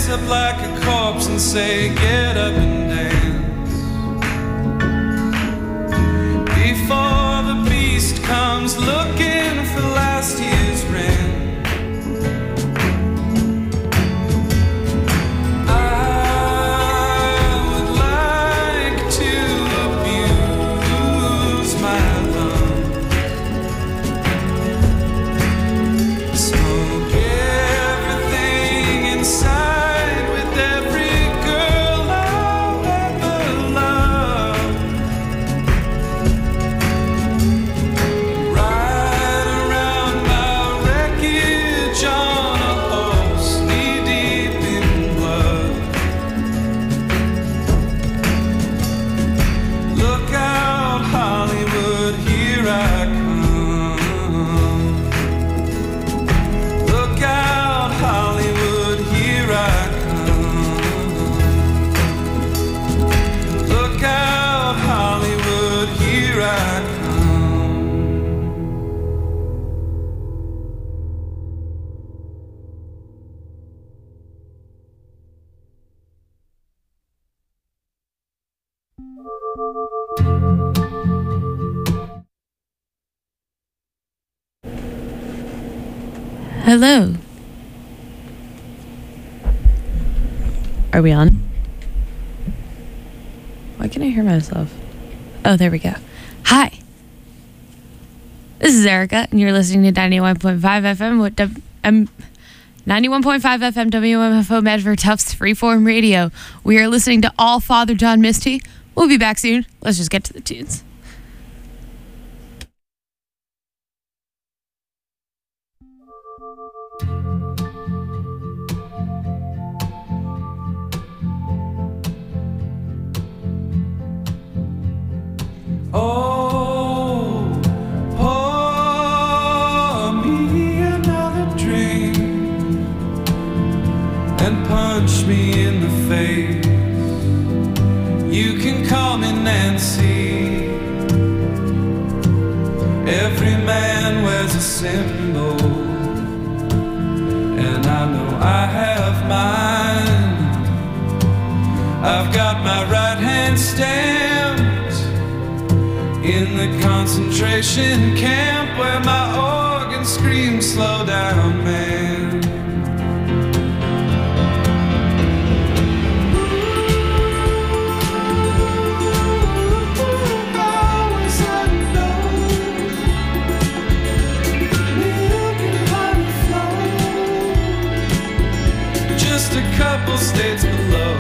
face up like a corpse and say, get up and dance. Before the beast comes looking for last year's rent. Hello. Are we on? Why can't I hear myself? Oh, there we go. Hi. This is Erica, and you're listening to 91.5 FM 91.5 FM WMFO Medford Tufts Freeform Radio. We are listening to All Father John Misty. We'll be back soon. Let's just get to the tunes. Oh, pour me another drink and punch me in the face. You can call me Nancy. Every man wears a symbol, and I know I have mine. I've got my right hand stamped in the concentration camp where my organ screams, slow down, man. Always unknown, milk and honey flow, just a couple states below.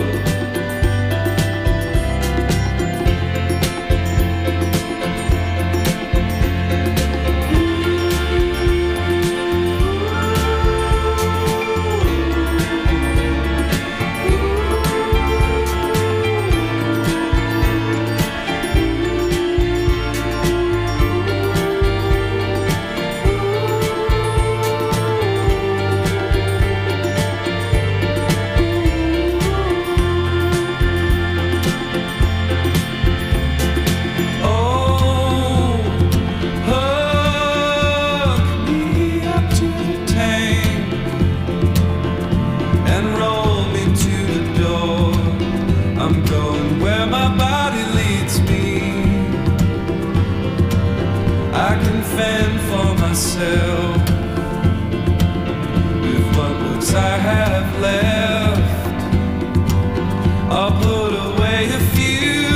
With what looks I have left, I'll put away a few,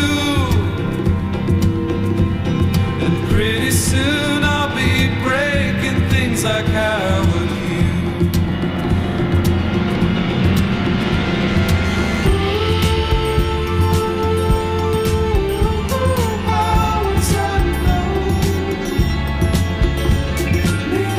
and pretty soon I'll be breaking things like Howard Hughes. Always unknown,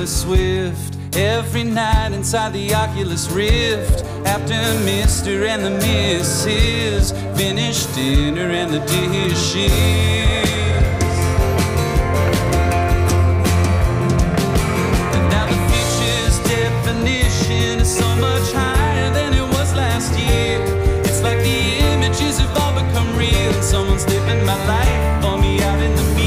Swift. Every night inside the Oculus Rift, after Mr. and the Mrs. finish dinner and the dishes. And now the future's definition is so much higher than it was last year. It's like the images have all become real, and someone's living my life for me out in the mirror.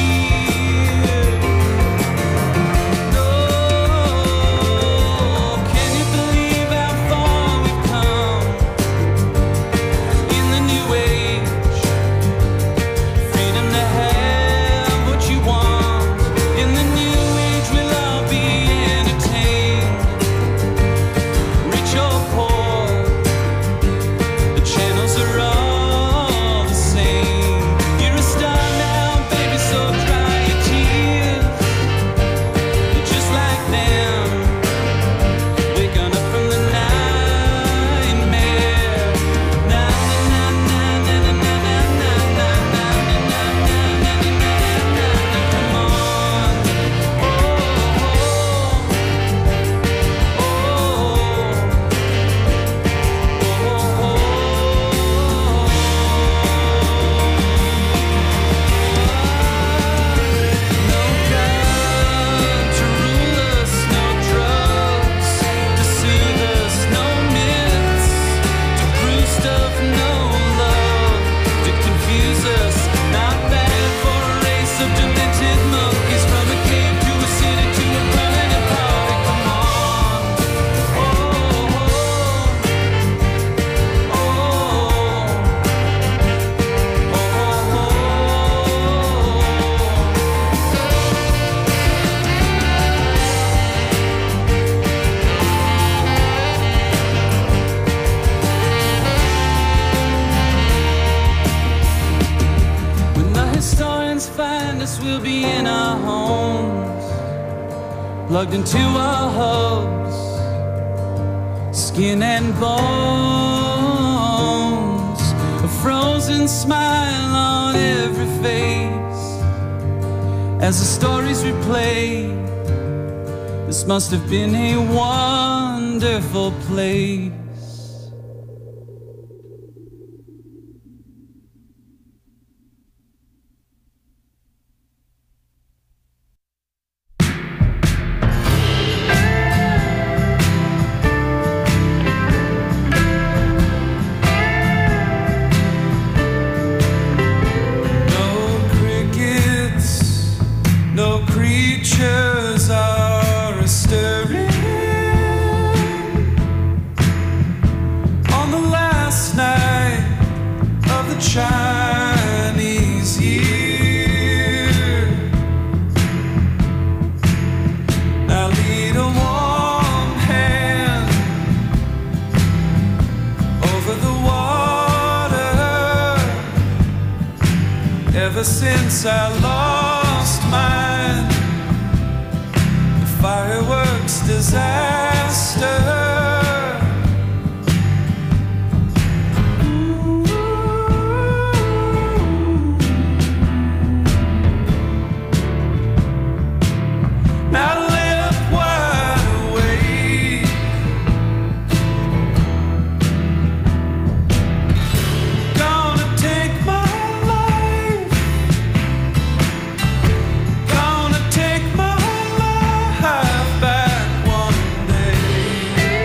We'll be in our homes, plugged into our hubs, skin and bones, a frozen smile on every face. As the stories replay, this must have been a wonderful place. Creatures are stirring on the last night of the Chinese year. Now lead a warm hand over the water. Ever since I lost mine, fireworks disaster. Now lay up wide awake, gonna take my life, gonna take my life back one day.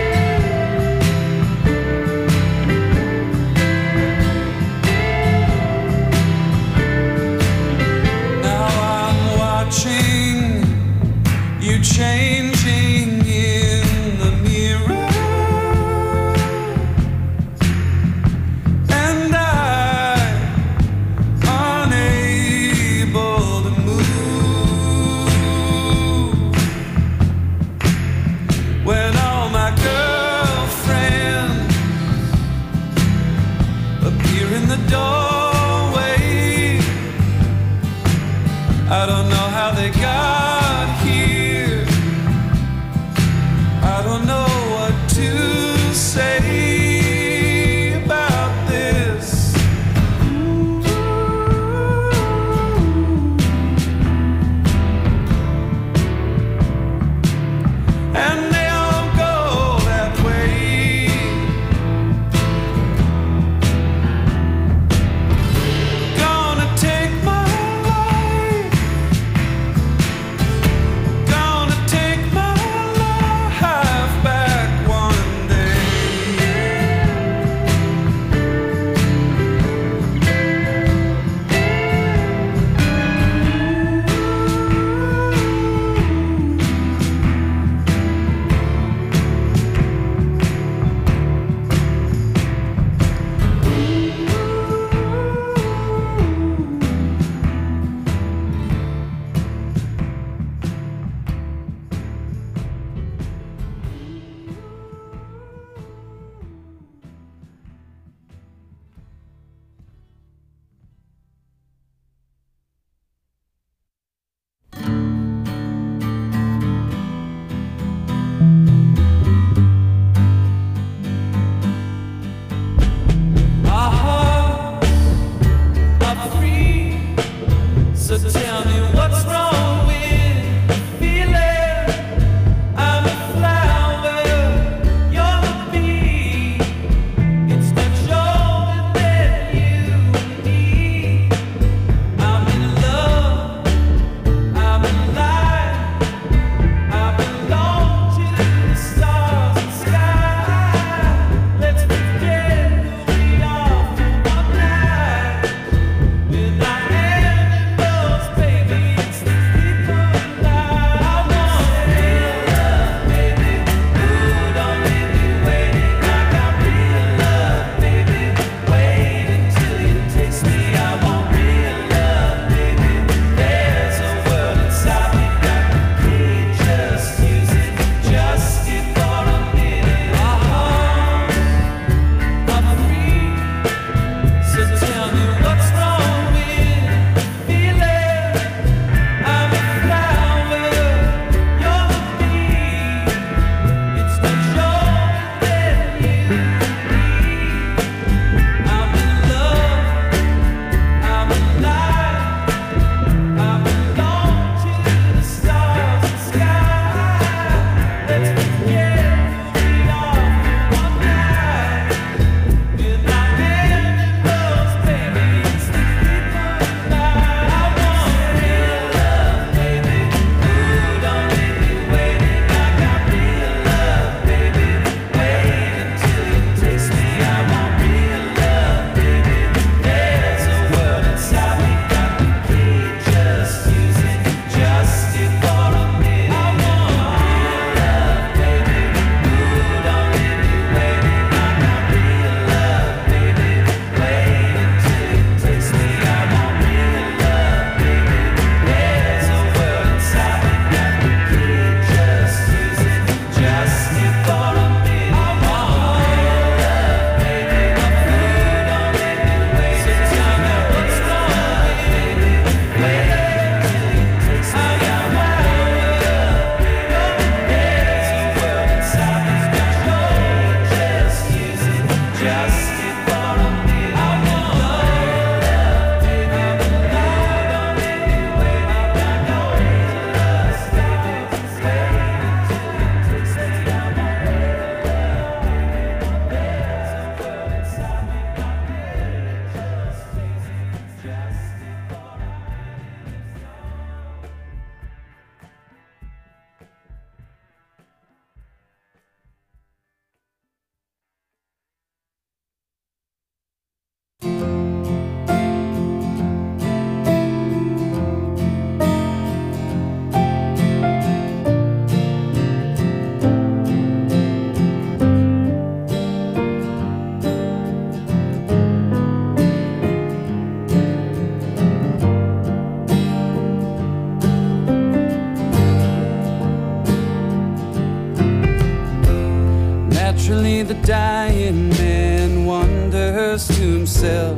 Naturally, the dying man wonders to himself,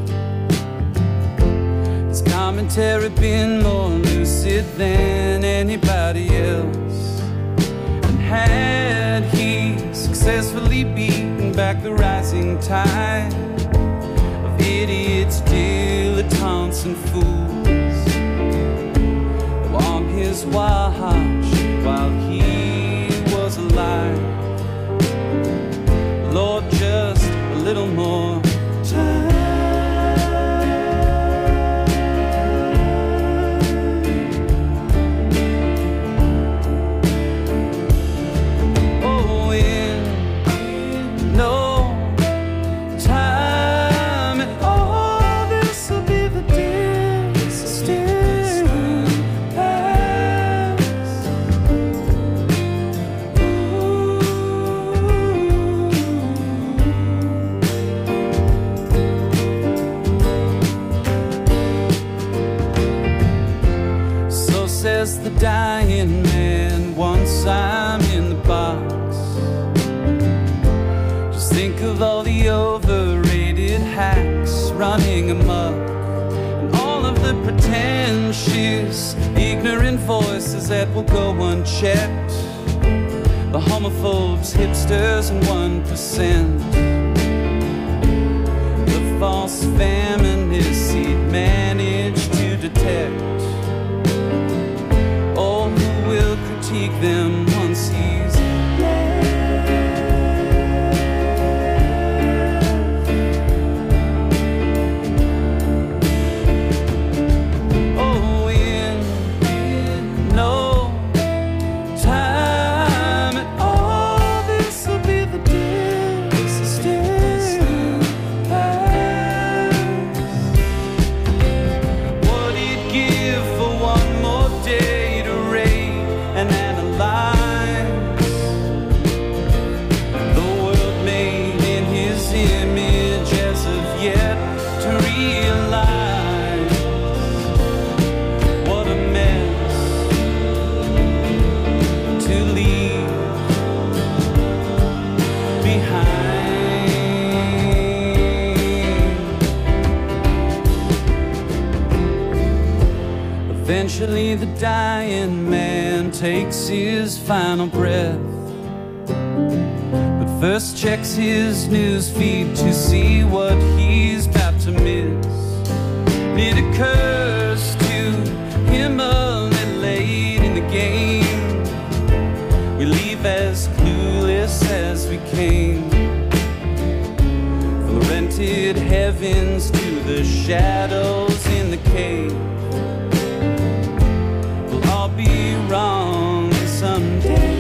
his commentary been more lucid than anybody else? And had he successfully beaten back the rising tide of idiots, dilettantes, and fools on his watch while he was alive? Lord, just a little more time. Oh, in no time at all, this will be the distant past. So says the dying man, once I'm in the box. Just think of all the overrated hacks running amok, and all of the pretentious, ignorant voices that will go unchecked, the homophobes, hipsters, and 1%, the false feminists he'd managed to detect. Oh, who will critique them once he's left? Oh, in no time at all, this will be the distant past. What he'd give for one more day to rate and analyze the world made in his image, as of yet to realize what a mess to leave behind. Eventually the dying man takes his final breath, but first checks his news feed to see what he's about to miss. It occurs to him a little late in the game, we leave as clueless as we came, from the rented heavens to the shadows in the cave. We'll all be wrong someday.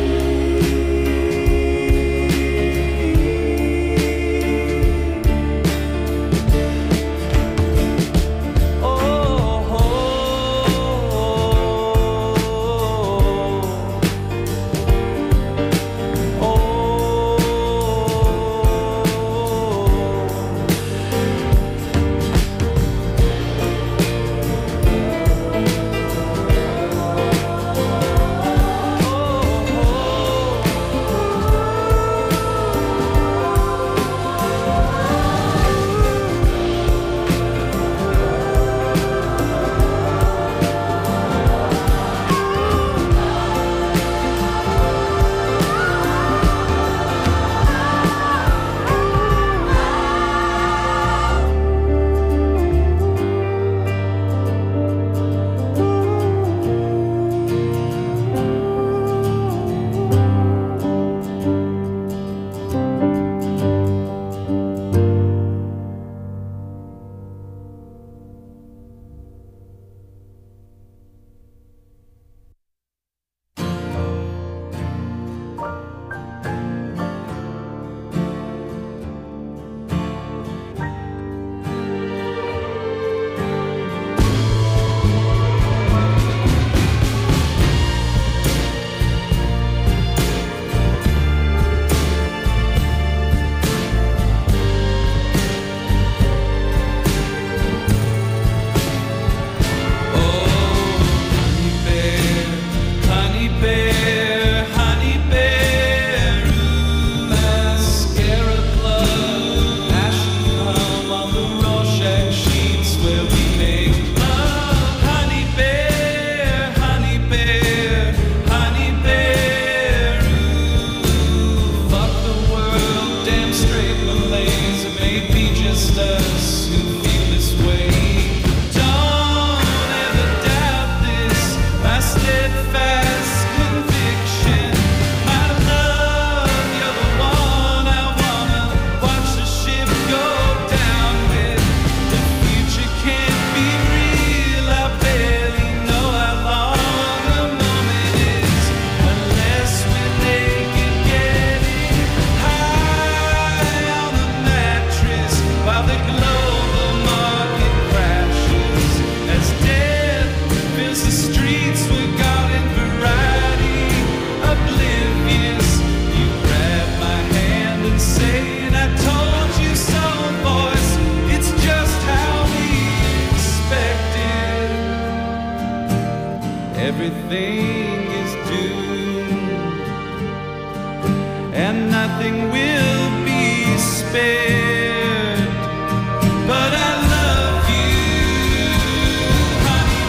nothing will be spared. But I love you, honey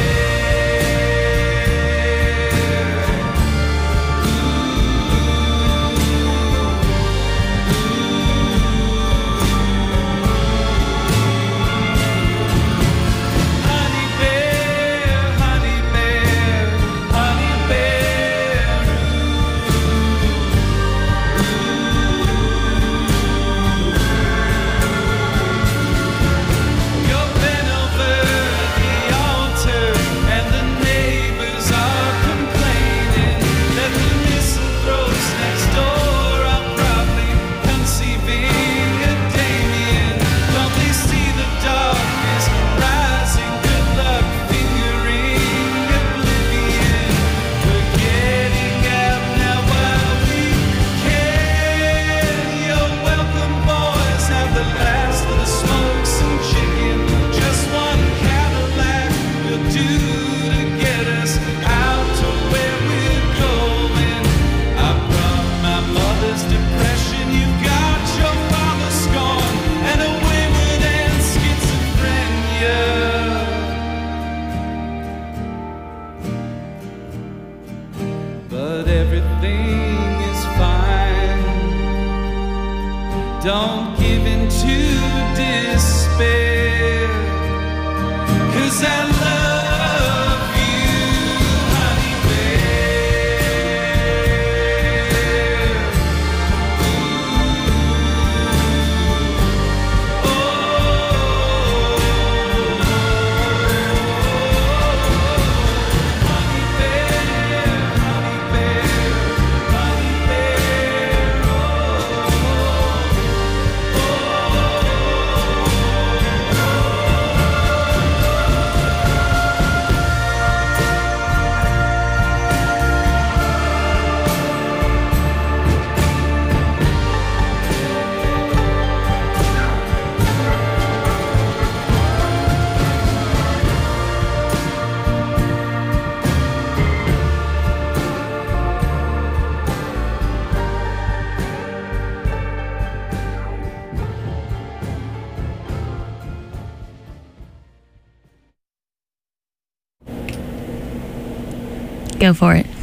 Honey bear, honey bear, honey bear. You've been over the altar, and the neighbors are complaining that the misanthropes next door are probably conceiving a Damien. Don't they see the darkness rising? Good luck fingering oblivion. We're getting out now while we can. You're welcome, boys. Have the last of the smokes and chicken. Just one Cadillac will do to get us out to where we're going. I brought my mother's depression. You've got your father's scorn and a wayward and schizophrenia. But everything is fine. Don't give in to despair. 'Cause I love you, honey bear. Honey bear, honey bear, honey bear. Go for it.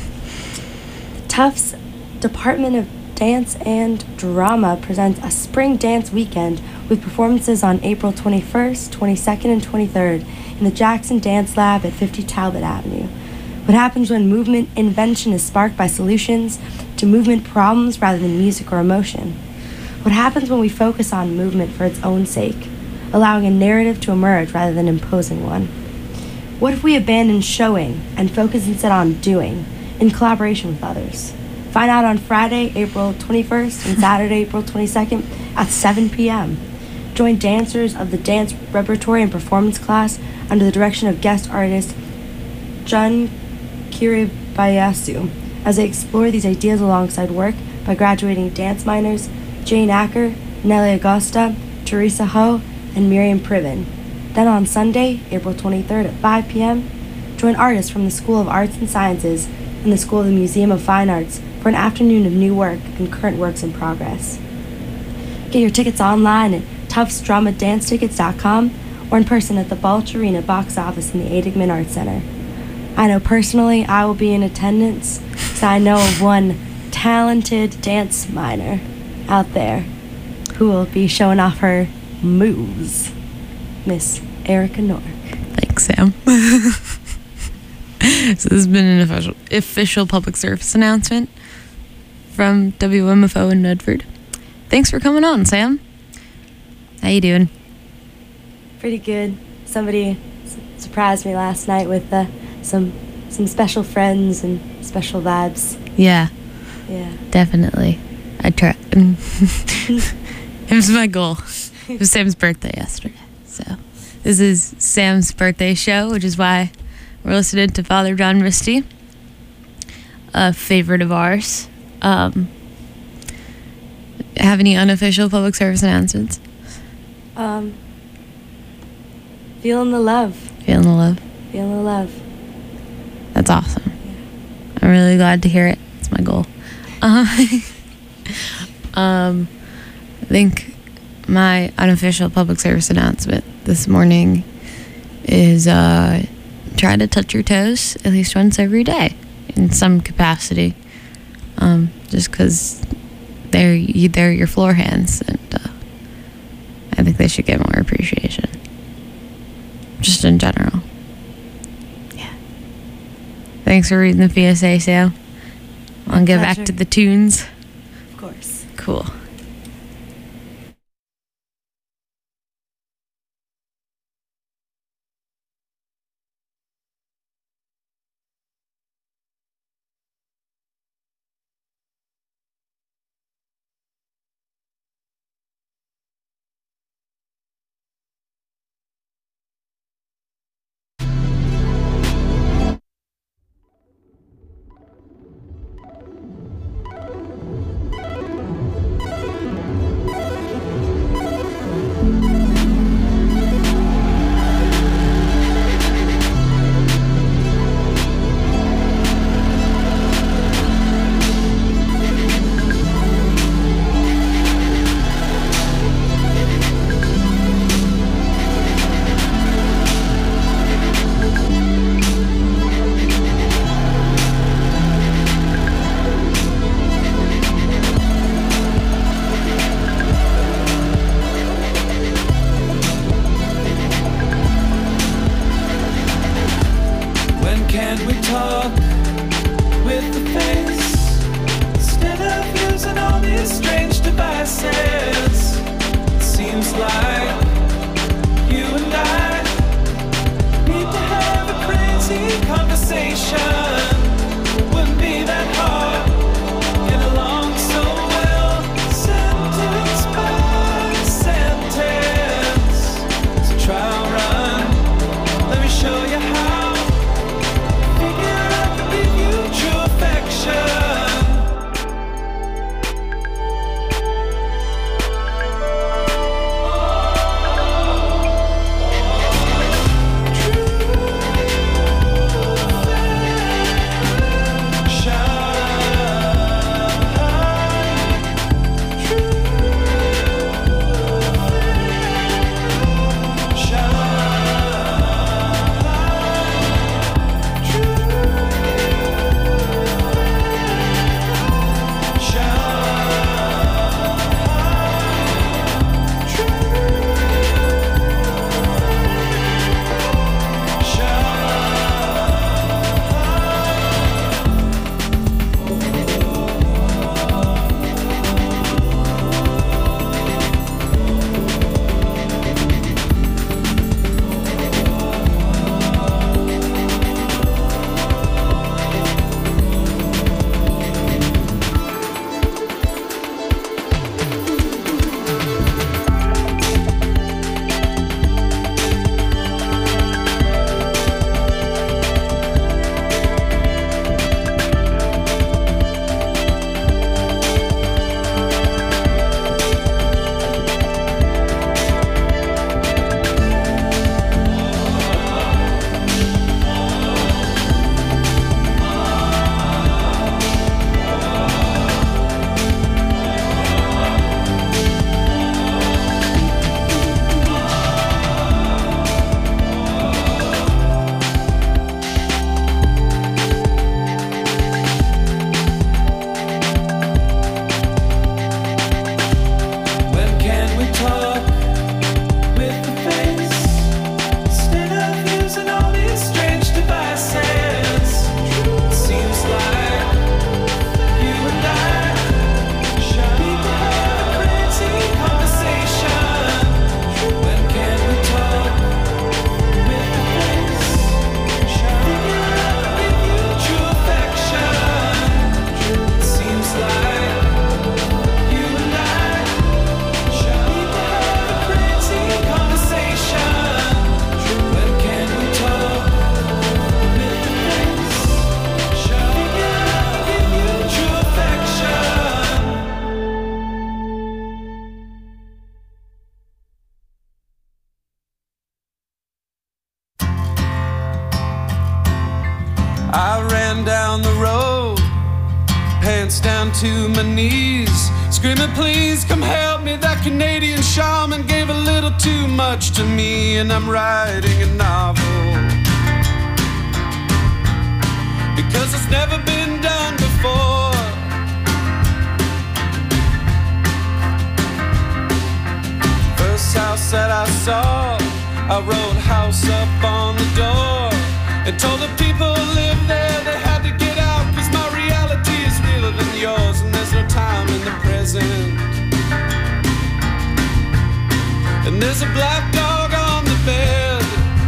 Tufts Department of Dance and Drama presents a spring dance weekend with performances on April 21st, 22nd, and 23rd in the Jackson Dance Lab at 50 Talbot Avenue. What happens when movement invention is sparked by solutions to movement problems rather than music or emotion? What happens when we focus on movement for its own sake, allowing a narrative to emerge rather than imposing one? What if we abandon showing and focus instead on doing, in collaboration with others? Find out on Friday, April 21st and Saturday, April 22nd at 7 p.m. Join dancers of the Dance Repertory and Performance class under the direction of guest artist Jun Kiribayasu as they explore these ideas alongside work by graduating dance minors Jane Acker, Nelly Augusta, Teresa Ho, and Miriam Priven. Then on Sunday, April 23rd at 5 p.m., join artists from the School of Arts and Sciences and the School of the Museum of Fine Arts for an afternoon of new work and current works in progress. Get your tickets online at tuftsdramaDanceTickets.com or in person at the Balch Arena box office in the Adigman Arts Center. I know personally I will be in attendance because I know of one talented dance minor out there who will be showing off her moves. Miss Erica Nork. Thanks, Sam. So this has been an official public service announcement from WMFO in Medford. Thanks for coming on, Sam. How you doing? Pretty good. Somebody surprised me last night with some special friends and special vibes. Yeah, Yeah. definitely. I try. It was my goal. It was Sam's birthday yesterday. So this is Sam's birthday show, which is why we're listening to Father John Misty, a favorite of ours. Have any unofficial public service announcements? Feeling the love. Feeling the love. Feeling the love. That's awesome. I'm really glad to hear it. It's my goal. I think my unofficial public service announcement this morning is try to touch your toes at least once every day in some capacity. Just because they're your floor hands, and I think they should get more appreciation. Just in general. Yeah. Thanks for reading the PSA, Sam. I'll get back to the tunes. Of course. Cool. I ran down the road, pants down to my knees, Screaming, please come help me. That Canadian shaman gave a little too much to me, and I'm writing a novel because it's never been done before. First house that I saw, I wrote house up on the door and told the people who live there they had to get out, cause my reality is realer than yours, and there's no time in the present. And there's a black dog on the bed.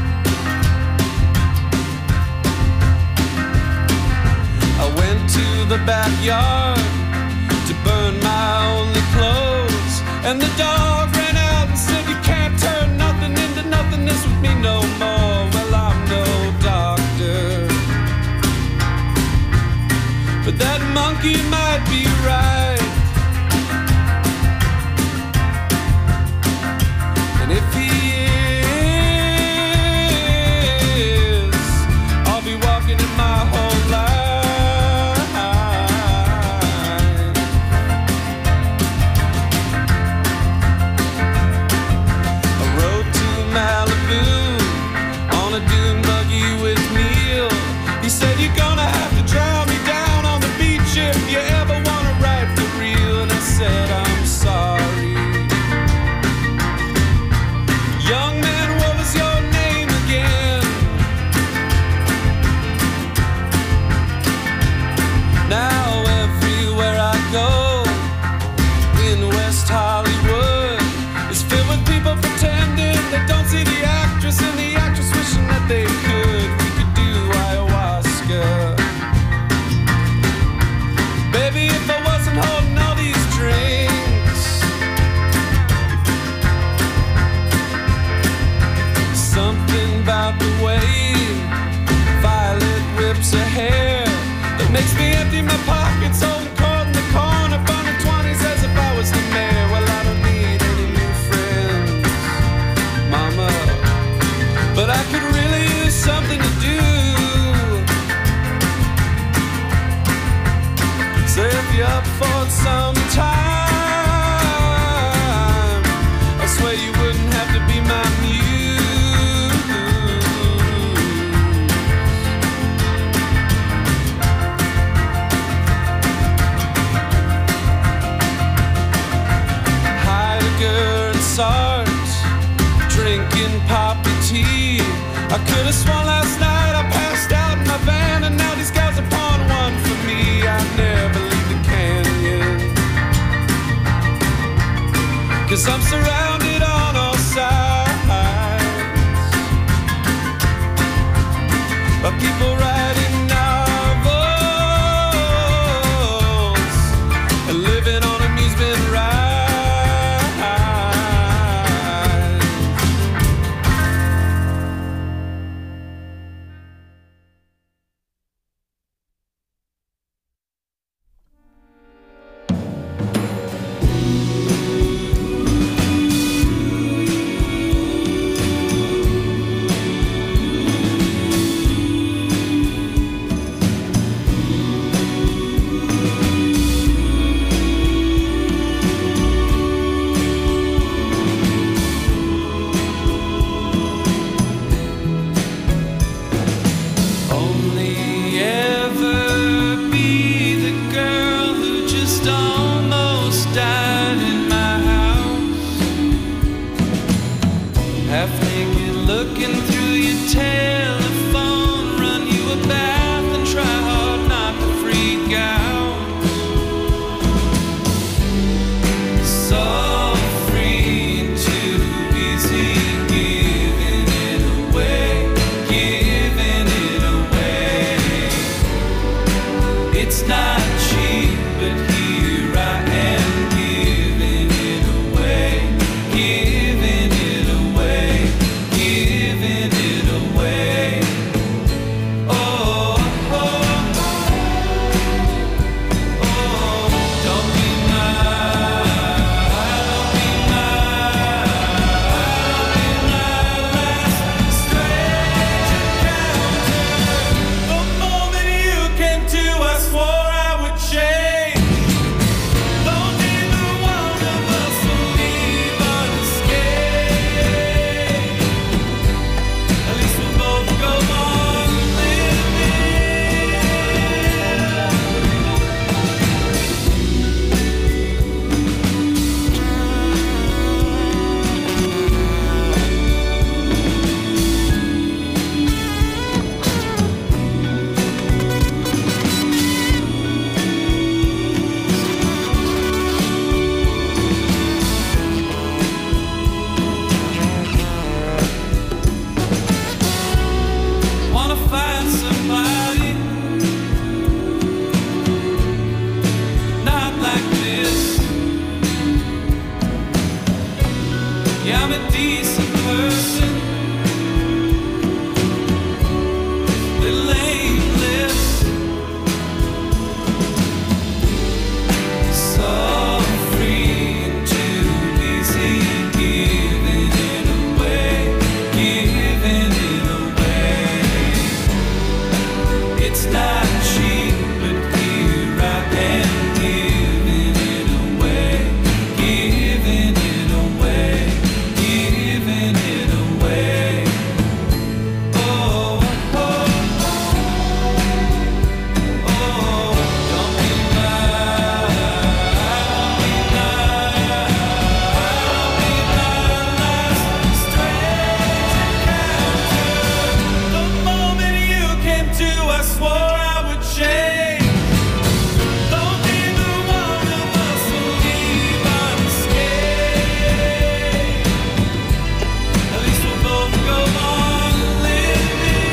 I went to the backyard to burn my only clothes, and the dog ran out and said, you can't turn nothing into nothingness with me no more. Well, I'm no doctor, but that monkey might be right. And if he is, I'll be walking in my whole life. I rode to Malibu on a dune buggy with Neil. He said, you're gonna have to drown me down on the beach if you ever wanna write for real. And I said, I'm sorry. Young man, what was your name again? Now everywhere I go in West Hollywood is filled with people pretending they don't see the actress, and the actress wishing that they could. We could do ayahuasca. Baby, if I wasn't holding all these drinks, something about the way Violet whips her hair that makes me empty my pockets, holding court in the corner, burning 20s as if I was the mayor. Well, I don't need any new friends, mama, but I could really use something to do. So if you're up for it sometime, I swear you wouldn't have to be my muse. Heidegger and Sartre, drinking poppy tea. I could have sworn last night I passed out in my van, and now these guys are pouring one for me. I never leave the canyon, cause I'm surrounded on all sides by people writing novels and living on amusement rides. Yeah, I'm a decent person. Little aimless. So free and too easy. Giving it away. Giving it away. It's not cheap, but here I am giving it away. Giving it away. Giving it away. Oh, oh, oh, don't be mad, strange encounter. The moment you came to, I swore I would change. Don't be the one of us who leave unscathed. At least we'll both go on living.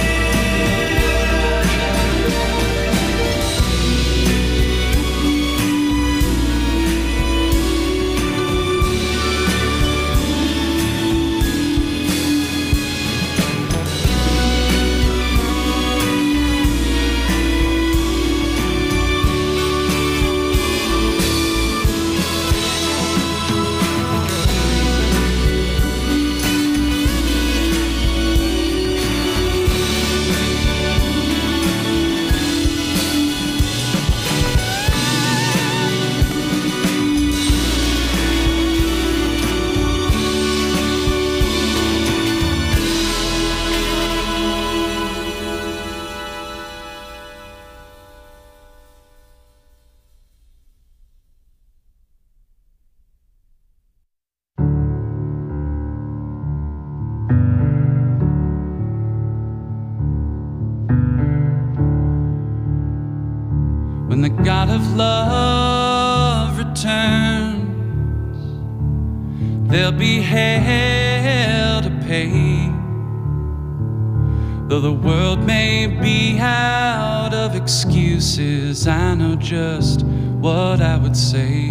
When the God of love returns, there'll be hell to pay. Though the world may be out of excuses, I know just what I would say.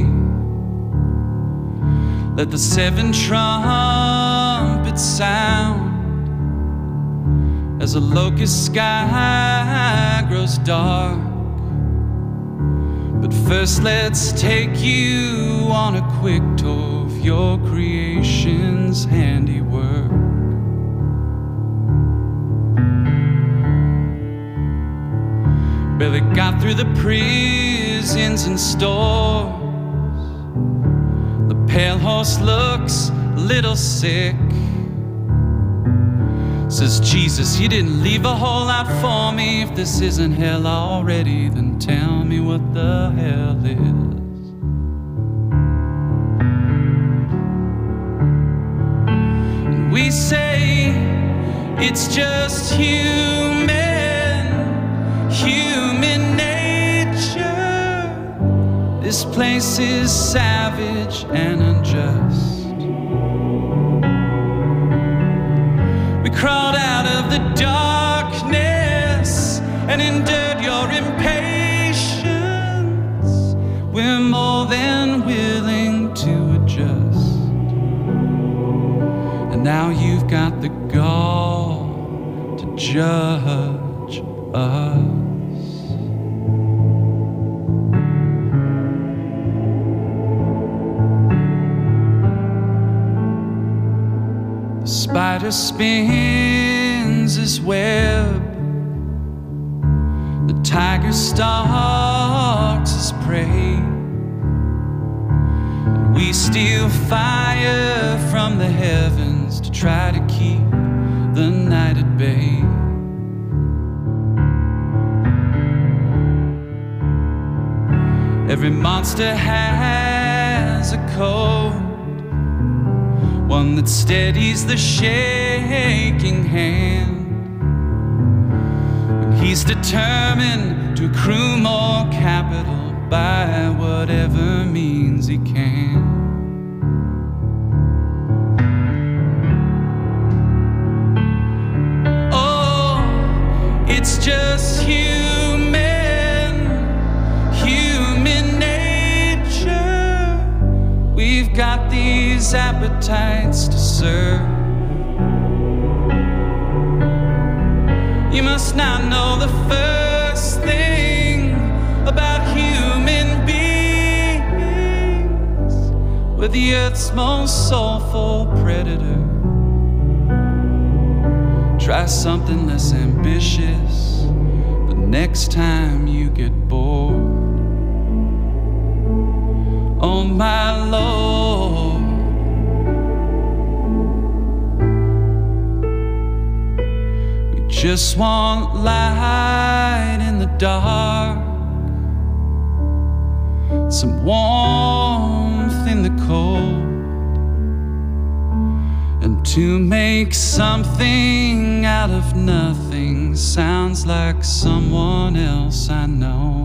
Let the seven trumpets sound as a locust sky grows dark. But first let's take you on a quick tour of your creation's handiwork. Barely got through the prisons and stores. The pale horse looks a little sick. Says, Jesus, you didn't leave a whole lot for me. If this isn't hell already, then tell me what the hell is. And we say it's just human nature. This place is savage and unjust. We crawled out of the darkness and endured your impatience. We're more than willing to adjust. And now you've got the gall to judge us. The spider spins his web, the tiger stalks his prey, and we steal fire from the heavens to try to keep the night at bay. Every monster has a code, one that steadies the shaking hand. When he's determined to accrue more capital by whatever means he can. Oh, it's just human nature. We've got got these appetites to serve. You must now know the first thing about human beings. We're the earth's most soulful predator. Try something less ambitious the next time you get bored. Oh my Lord, we just want light in the dark, some warmth in the cold, and to make something out of nothing sounds like someone else I know.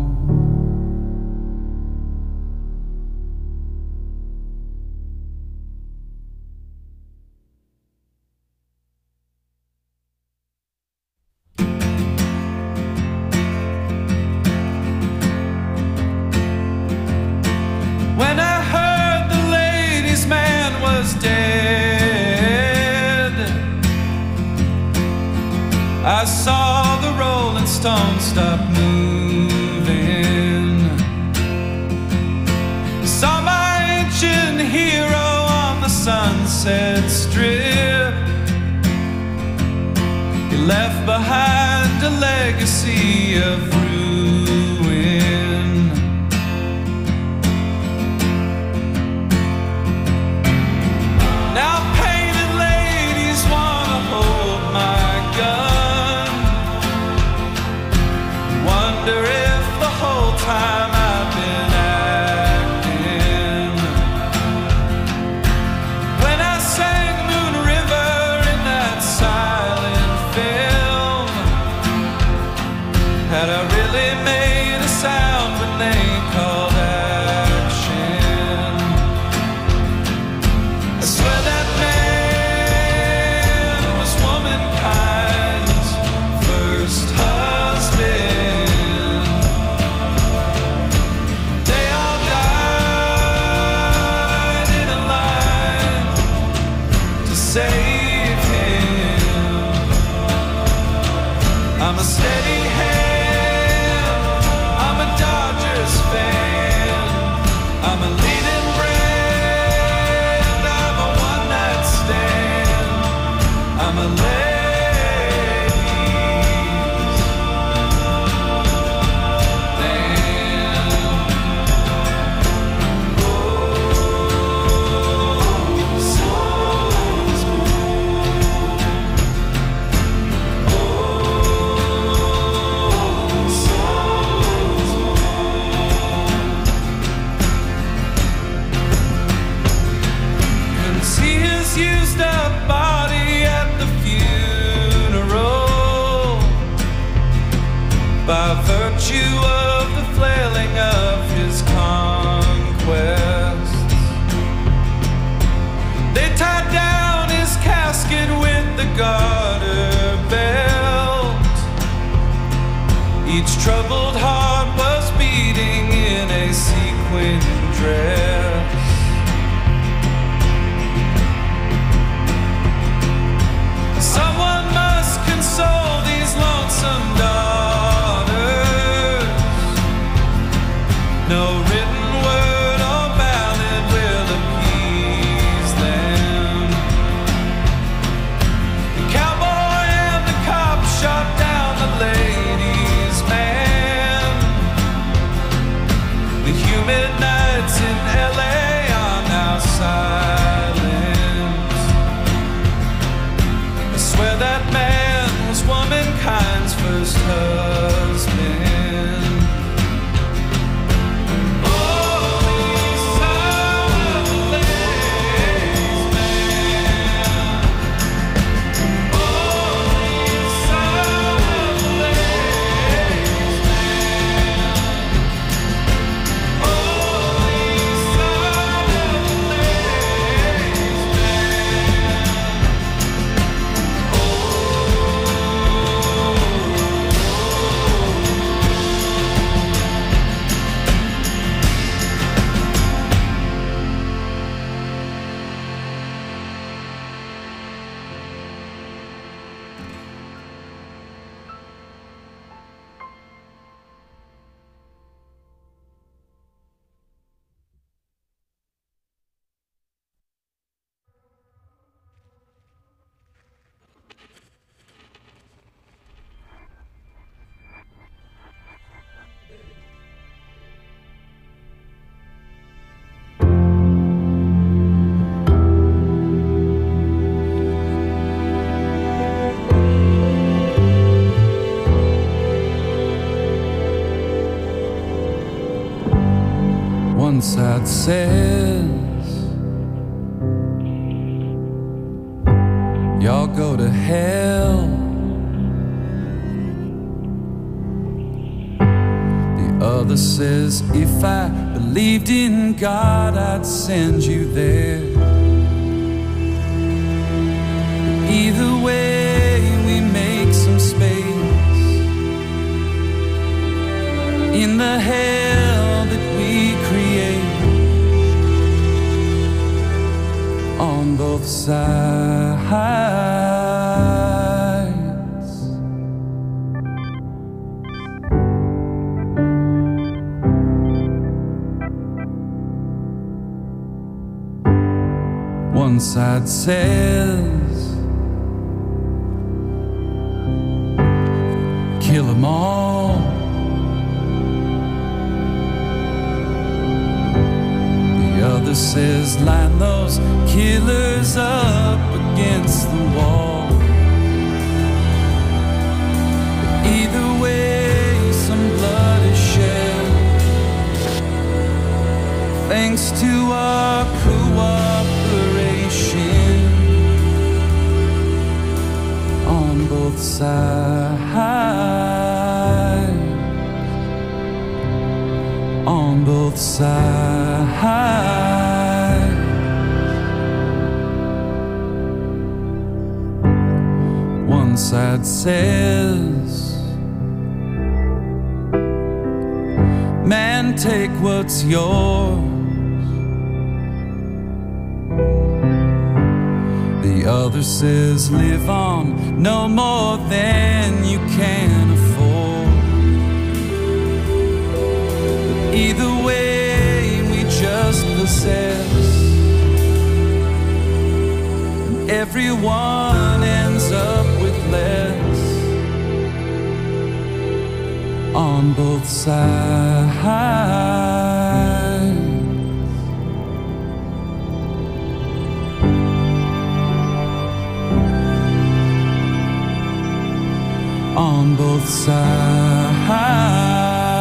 When I heard the ladies' man was dead, I saw the Rolling Stones stop moving. Saw my ancient hero on the Sunset Strip. He left behind a legacy of ruin. Now painted ladies wanna hold my gun. Wonder if the whole time I've been acting. When I sang Moon River in that silent film, had I really made a sound when they called action? I swear that man was womankind's first husband. They all died in a line to save him. I'm a steady hand, I'm a Dodgers fan, I'm a leading brand, I'm a one-night stand, I'm a ladies' man. Oh, soul's couldn't see his used up body at the funeral by virtue of the flailing of his conquests. They tied down his casket with the garter belt. Each troubled heart was beating in a sequin dress. Someone must console these lonesome daughters. No written word or ballad will appease them. The cowboy and the cop shot down the ladies' man. The humid nights in side says y'all go to hell. The other says if I believed in God, I'd send you there. Either way, we make some space in the hell that we create on both sides. One side says kill 'em all. The other says line those killers up against the wall. Either way, some blood is shed thanks to our cooperation on both sides. On both sides. One side says, man, take what's yours. The other says, live on no more than you can afford. But either way, we just possess, and everyone ends up with less on both sides. On both sides.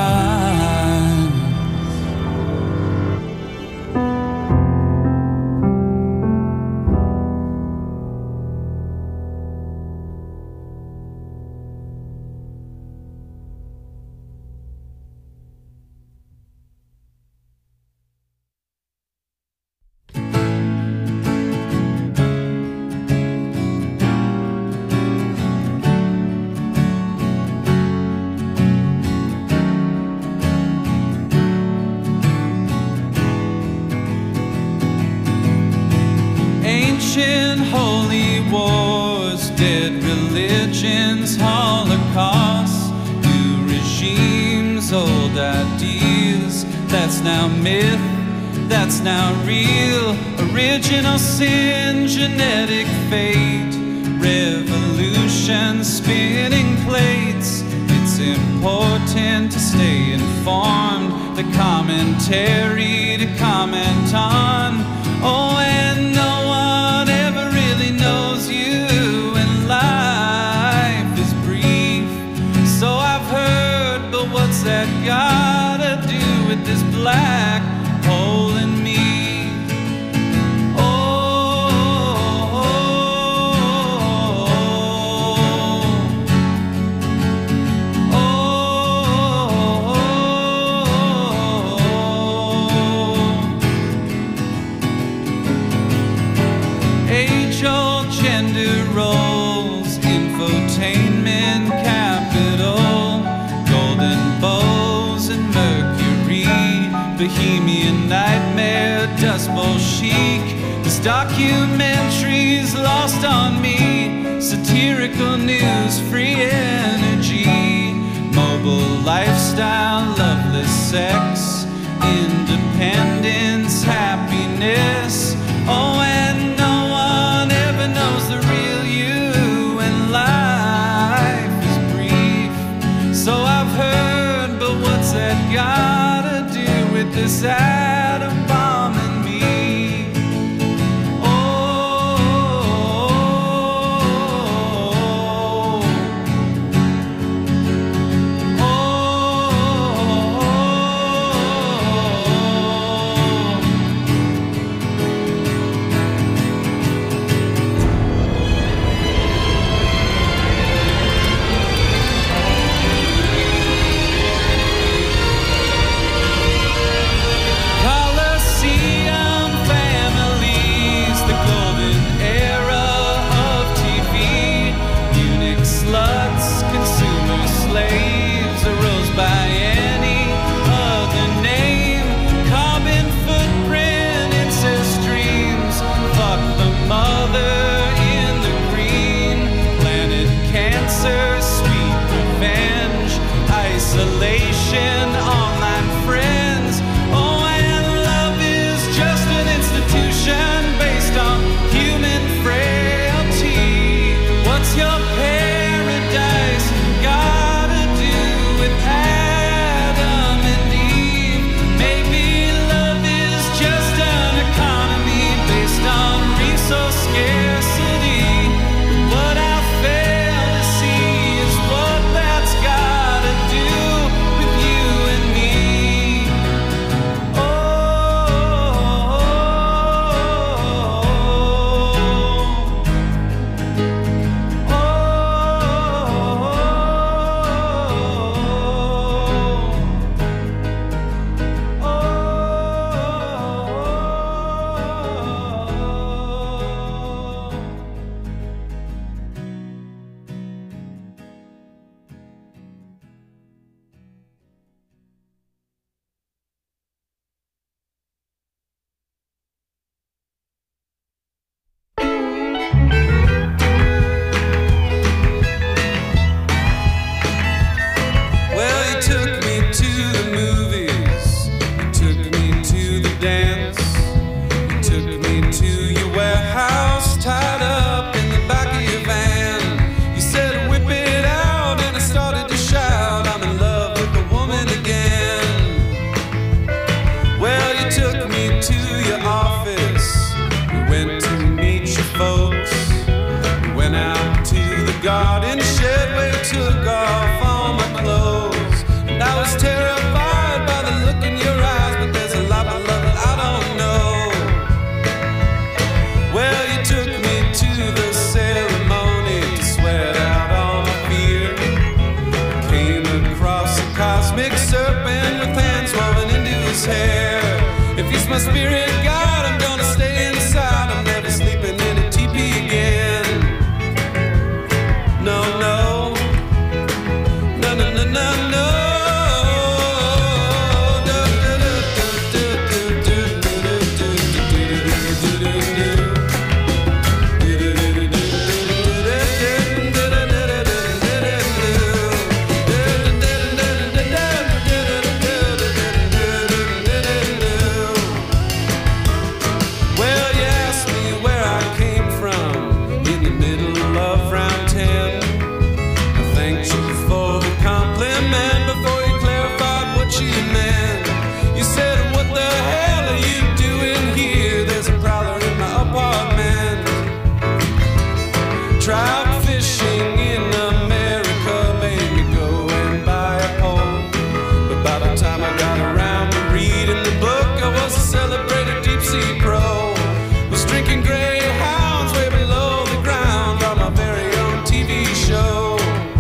Holy wars, dead religions, holocausts, new regimes, old ideas. That's now myth, that's now real. Original sin, genetic fate, revolution, spinning plates. It's important to stay informed, the commentary to comment on. Oh, and no one ever really knows you, and life is brief. So I've heard, but what's that gotta do with this black hole in me? Bohemian nightmare, Dust Bowl chic. This documentary's lost on me. Satirical news, free energy, mobile lifestyle, loveless sex, independence, happiness. Oh, and no one ever knows the real you, and life is brief. So I've heard, but what's that gotta do with this atom bomb in me? taking greyhounds way below the ground on my very own TV show.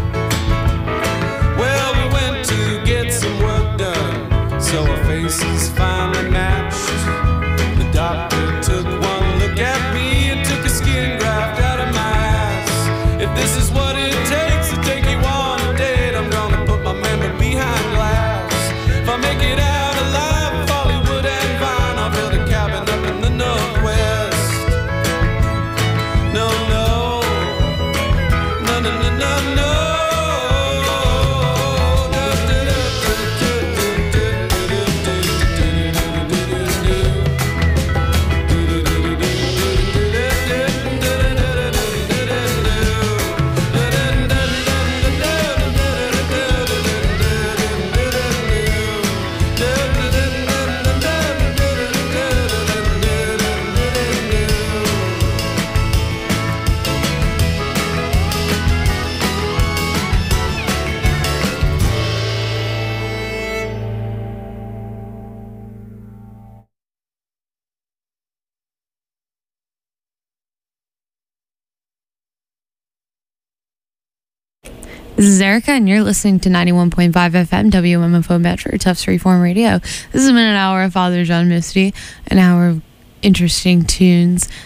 Well, we went to get some work done, so our faces finally matched. The doctor took one look at me and took a skin graft out of my ass. If this is what it takes to take you on a date, I'm gonna put my memory behind glass. If I make it out alive with Hollywood and Vine, I'll build a cabin up in the Northwest. No, no, no, no, no, no, no. This is Erica, and you're listening to 91.5 FM WMFO Metro Tufts Reform Radio. This has been an hour of Father John Misty, an hour of interesting tunes